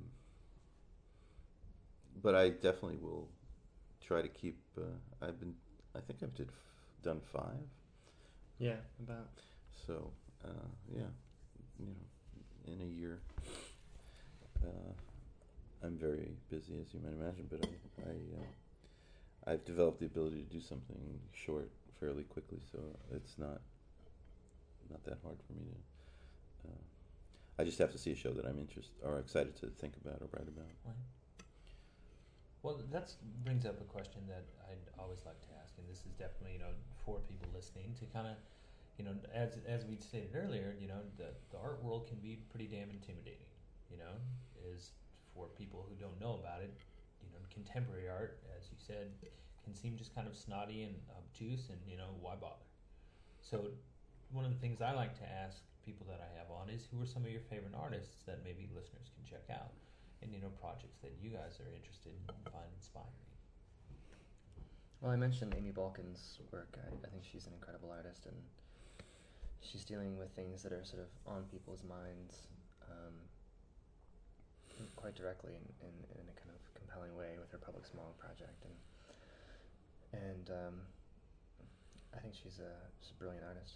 but I definitely will try to keep. Uh, I've been. I think I've did f- done five. yeah, about So uh, yeah, you know, in a year. Uh, I'm very busy, as you might imagine, but I, I uh, I've developed the ability to do something short fairly quickly, so it's not not that hard for me to. Uh, I just have to see a show that I'm interested or excited to think about or write about. Right. Well, that brings up a question that I'd always like to ask, and this is definitely, you know, for people listening to kind of, you know, as as we stated earlier, you know, the the art world can be pretty damn intimidating. You know, is for people who don't know about it, you know, contemporary art, as you said, can seem just kind of snotty and obtuse, and you know, why bother? So, one of the things I like to ask people that I have on is, who are some of your favorite artists that maybe listeners can check out, and you know, projects that you guys are interested in and find inspiring. Well, I mentioned Amy Balkin's work. I, I think she's an incredible artist, and she's dealing with things that are sort of on people's minds um, quite directly in, in, in a kind of compelling way with her Public Smog project, and and um, I think she's a, she's a brilliant artist.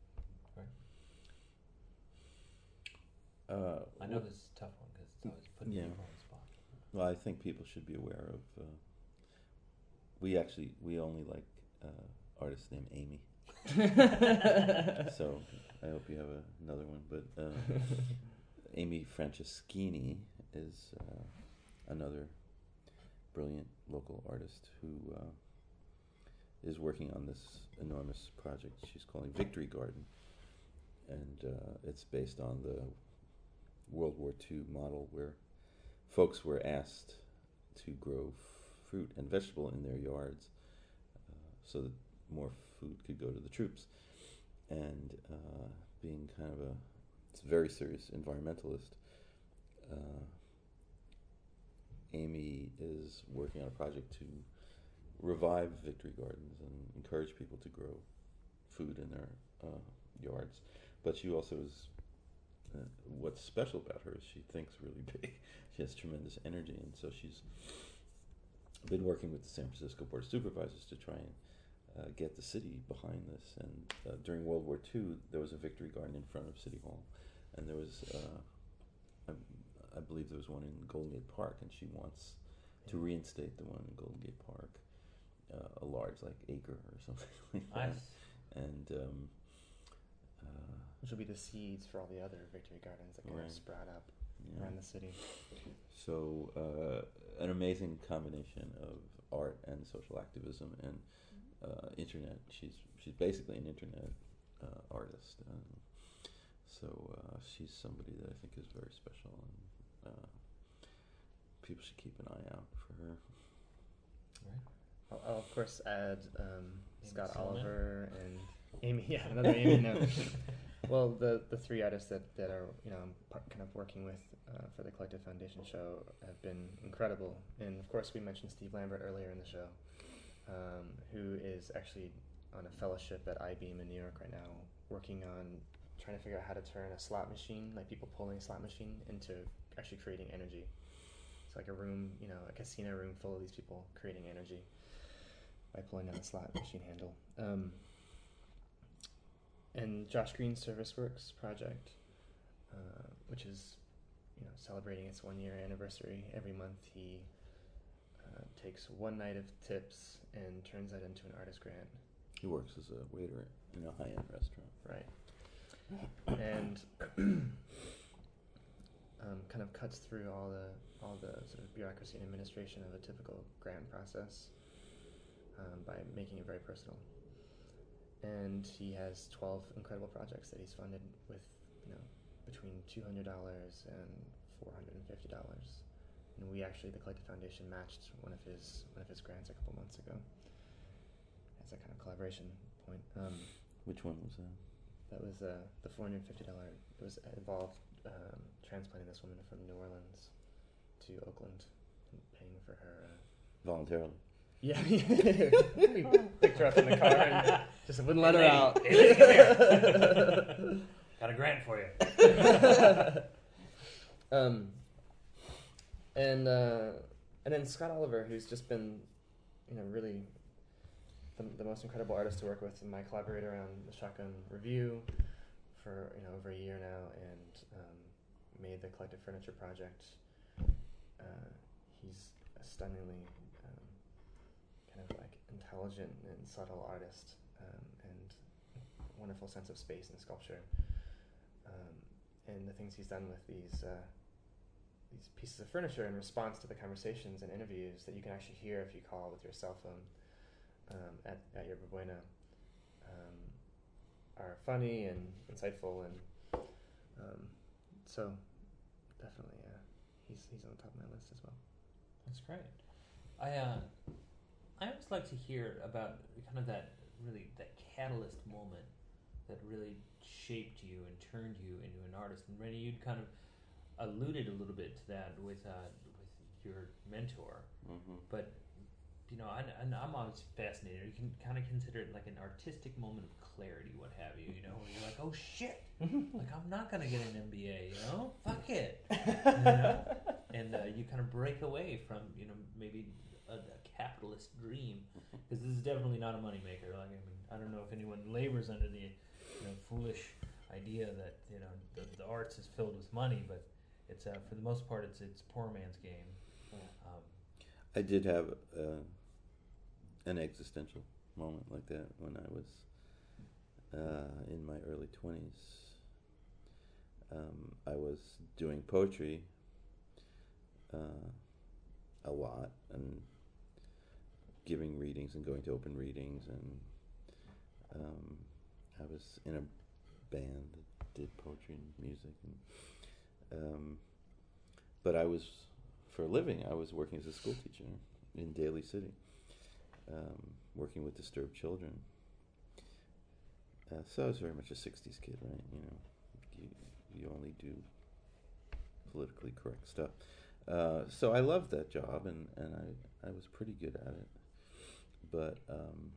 Uh, I know this is a tough one because it's always putting Yeah. people on the spot. Well, I think people should be aware of. Uh, we actually we only like uh, artists named Amy, so I hope you have a, another one. But uh, Amy Franceschini is uh, another brilliant local artist who uh, is working on this enormous project she's calling Victory Garden, and uh, it's based on the World War Two model where folks were asked to grow f- fruit and vegetable in their yards uh, so that more food could go to the troops. And uh, being kind of a it's a very serious environmentalist, uh, Amy is working on a project to revive Victory Gardens and encourage people to grow food in their uh, yards. But she also is Uh, what's special about her is she thinks really big. She has tremendous energy, and so she's been working with the San Francisco Board of Supervisors to try and uh, get the city behind this. And uh, during World War Two, there was a Victory Garden in front of City Hall, and there was, uh, I, I believe there was one in Golden Gate Park, and she wants to reinstate the one in Golden Gate Park, uh, a large like acre or something like that. Nice. Mm-hmm. And um, uh, Which will be the seeds for all the other Victory Gardens that kind Right. of sprout up yeah. around the city. So uh, an amazing combination of art and social activism and uh, internet. She's she's basically an internet uh, artist. Um, so uh, she's somebody that I think is very special, and uh, people should keep an eye out for her. Right. I'll, I'll of course add um, Amy Scott Silverman? Oliver and Amy. Yeah, another Amy. No, Well, the the three artists that, that are you know I'm par- kind of working with uh, for the Collective Foundation show have been incredible, and of course we mentioned Steve Lambert earlier in the show, um, who is actually on a fellowship at I Beam in New York right now, working on trying to figure out how to turn a slot machine, like people pulling a slot machine, into actually creating energy. It's like a room, you know, a casino room full of these people creating energy by pulling down the slot machine handle. Um, and Josh Green's Service Works project, uh, which is, you know, celebrating its one year anniversary. Every month he uh, takes one night of tips and turns that into an artist grant. He works as a waiter in a high-end restaurant. Right. And um, kind of cuts through all the all the sort of bureaucracy and administration of a typical grant process um, by making it very personal. And he has twelve incredible projects that he's funded with, you know, between two hundred dollars and four hundred fifty dollars. And we actually, the Collective Foundation, matched one of his one of his grants a couple months ago as a kind of collaboration point. Um, Which one was that? That was uh, the four hundred fifty dollars. It was uh, involved um, transplanting this woman from New Orleans to Oakland and paying for her. Uh, Voluntarily. yeah, we picked her up in the car and just wouldn't let Hey, her lady. out. Hey, lady, come here. Got a grant for you. um, and uh, and then Scott Oliver, who's just been, you know, really the, the most incredible artist to work with, and my collaborator on the Shotgun Review for you know over a year now, and um, made the Collective Furniture Project. Uh, he's a stunningly um, kind of like intelligent and subtle artist, um, and wonderful sense of space and sculpture. Um, and the things he's done with these uh, these pieces of furniture in response to the conversations and interviews that you can actually hear if you call with your cell phone um, at, at Yerba Buena um, are funny and insightful, and um, so definitely uh, he's he's on the top of my list as well. That's great. I uh, I always like to hear about kind of that really that catalyst moment that really shaped you and turned you into an artist. And Rennie, you'd kind of alluded a little bit to that with uh, with your mentor, Mm-hmm. but you know, I, I, I'm always fascinated. You can kind of consider it like an artistic moment of clarity, what have you. You know, where you're like, oh shit, like I'm not gonna get an M B A. You know, fuck it. You know? And uh, you kind of break away from you know maybe a, a capitalist dream, because this is definitely not a moneymaker. Like I mean, I don't know if anyone labors under the you know foolish idea that you know the, the arts is filled with money, but it's uh, for the most part it's it's poor man's game. Um, I did have uh, an existential moment like that when I was uh, in my early twenties. Um, I was doing poetry uh, a lot and giving readings and going to open readings, and um, I was in a band that did poetry and music, and um, but I was, for a living, I was working as a school teacher in Daly City, um, working with disturbed children. Uh, so I was very much a sixties kid, right? You know, you, you only do politically correct stuff. Uh, so I loved that job, and, and I, I was pretty good at it. But um,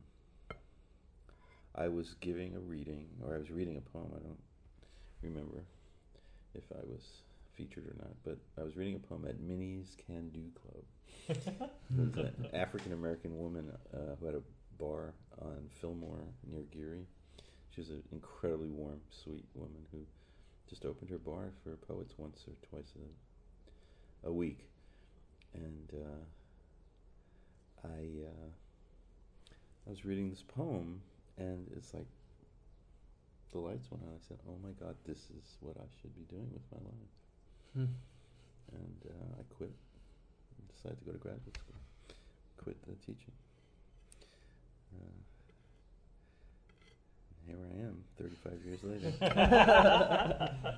I was giving a reading, or I was reading a poem. I don't remember if I was featured or not, but I was reading a poem at Minnie's Can Do Club. It was an African American woman uh, who had a bar on Fillmore near Geary. She was an incredibly warm, sweet woman who just opened her bar for poets once or twice a, a week. And uh, I uh, I was reading this poem, and it's like the lights went on. I said, "Oh my God, this is what I should be doing with my life." Hmm. And uh, I quit. Decided to go to graduate school. Quit the teaching. Uh, here I am, thirty-five years later.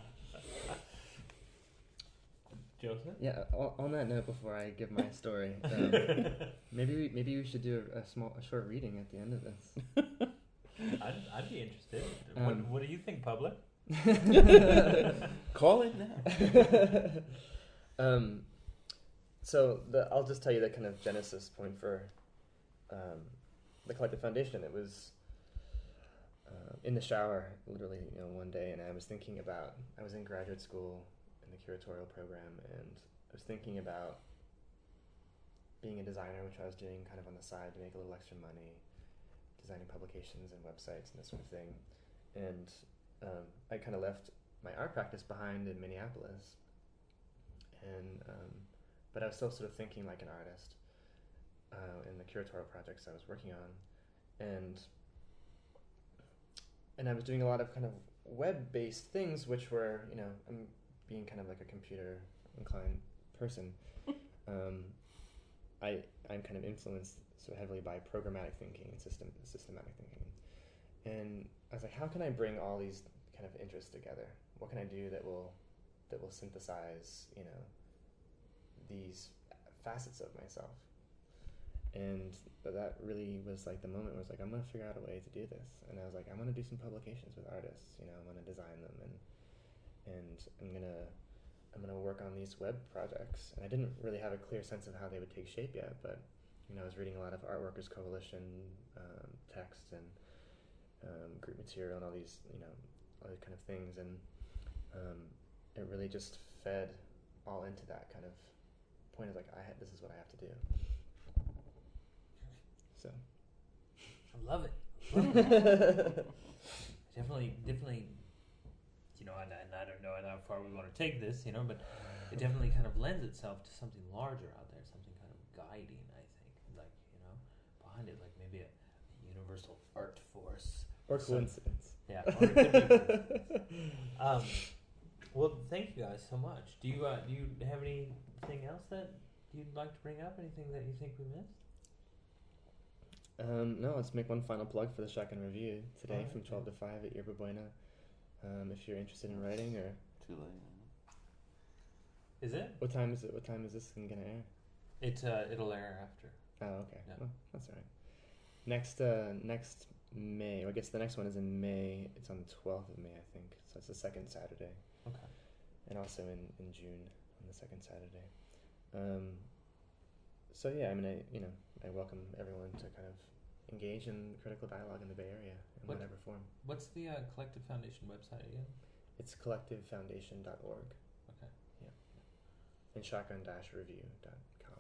Joseph? Yeah. o- On that note, before I give my story, um, maybe we, maybe we should do a, a small, a short reading at the end of this. I'd, I'd be interested. what, Um, what do you think, public? Call it now. um, so the I'll just tell you the kind of genesis point for um, the Collective Foundation. It was uh, in the shower, literally, you know, one day, and I was thinking about. I was in graduate school in the curatorial program, and I was thinking about being a designer, which I was doing kind of on the side to make a little extra money, designing publications and websites and this sort of thing. And um, I kind of left my art practice behind in Minneapolis, and um, but I was still sort of thinking like an artist uh, in the curatorial projects I was working on, and and I was doing a lot of kind of web-based things, which were, you know, I'm being kind of like a computer-inclined person. um, I I'm kind of influenced so heavily by programmatic thinking and system systematic thinking, and I was like, how can I bring all these kind of interests together? What can I do that will that will synthesize, you know, these facets of myself? And that really was like the moment where I was like, I'm gonna figure out a way to do this. And I was like, I'm gonna do some publications with artists. You know, I'm gonna design them, and and I'm gonna I'm gonna work on these web projects. And I didn't really have a clear sense of how they would take shape yet, but you know, I was reading a lot of Art Workers Coalition um, text and um, group material and all these, you know, all these kind of things, and um, it really just fed all into that kind of point of like, I ha- this is what I have to do. So, I love it. Love it. definitely, definitely. You know, and, and I don't know how far we want to take this, you know, but it definitely kind of lends itself to something larger out there, something kind of guiding. I think, like, you know, behind it, like maybe a, a universal art force or some, coincidence. Yeah. Or it could be coincidence. um, well, thank you guys so much. Do you uh, do you have anything else that you'd like to bring up? Anything that you think we missed? Um, no, let's make one final plug for the Shotgun Review today Alright, from twelve yeah. to five at Yerba Buena. Um, if you're interested in writing, or Too late. Is it? what time is it? What time is this thing gonna air? It uh, it'll air after. Oh, okay. Yeah. Well, that's all right. Next, uh, next May. Well, I guess the next one is in May. It's on the twelfth of May, I think. So it's the second Saturday. Okay. And also in, in June on the second Saturday. Um, so yeah, I mean, I you know, I welcome everyone to kind of engage in critical dialogue in the Bay Area in What- whatever form. What's the uh, Collective Foundation website again? It's collective foundation dot org. Okay. Yeah. And shotgun dash review dot com.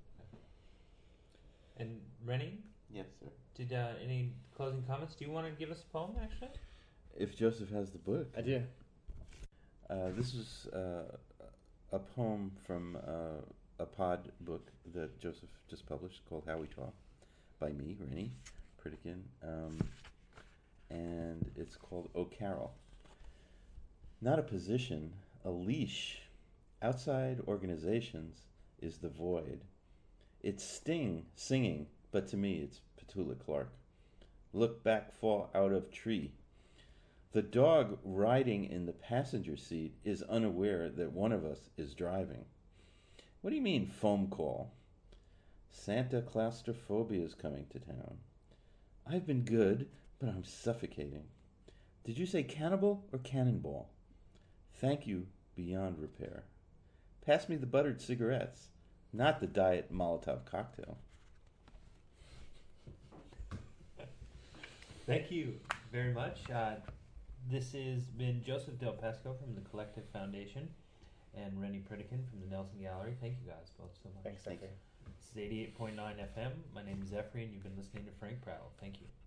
And Rennie, Yes, sir. did uh, any closing comments? Do you want to give us a poem, actually? If Joseph has the book. I do. Uh, this is uh, a poem from uh, a pod book that Joseph just published called How We Talk by me, Rennie Pritikin. Um, and it's called O Carol. Not a position, a leash. Outside organizations is the void. It's Sting singing, but to me it's Petula Clark. Look back, fall out of tree. The dog riding in the passenger seat is unaware that one of us is driving. What do you mean, foam call? Santa claustrophobia is coming to town. I've been good, but I'm suffocating. Did you say cannibal or cannonball? Thank you, beyond repair. Pass me the buttered cigarettes, not the diet Molotov cocktail. Thank you very much. Uh, this has been Joseph Del Pesco from the Collective Foundation and Rennie Pritikin from the Nelson Gallery. Thank you guys both so much. Thanks, Zachary. This is eighty-eight point nine F M. My name is Zephyr, and you've been listening to Frank Prattle. Thank you.